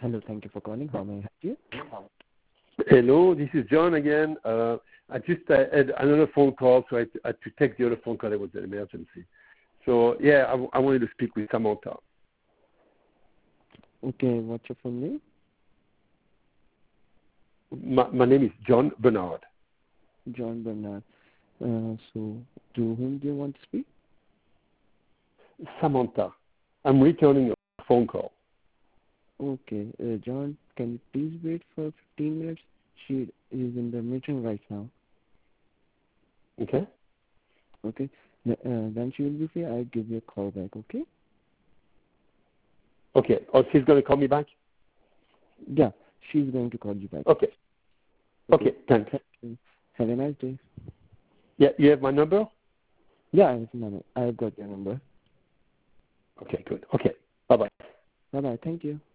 Hello, thank you for calling. How may I help you? Hello, this is John again. I just had another phone call, so I had to take the other phone call. It was an emergency. So, yeah, I wanted to speak with Samantha. Okay, what's your full name? My name is John Bernard. John Bernard. So, to whom do you want to speak? Samantha. I'm returning a phone call. Okay, John, can you please wait for 15 minutes? She is in the meeting right now. Okay? Okay, then she will be free. I'll give you a call back, okay? Okay. Oh, she's going to call me back? Yeah, she's going to call you back. Okay. Okay, thanks. Have a nice day. Yeah, you have my number? Yeah, I've got your number. Okay, good. Okay, bye-bye. Bye-bye, thank you.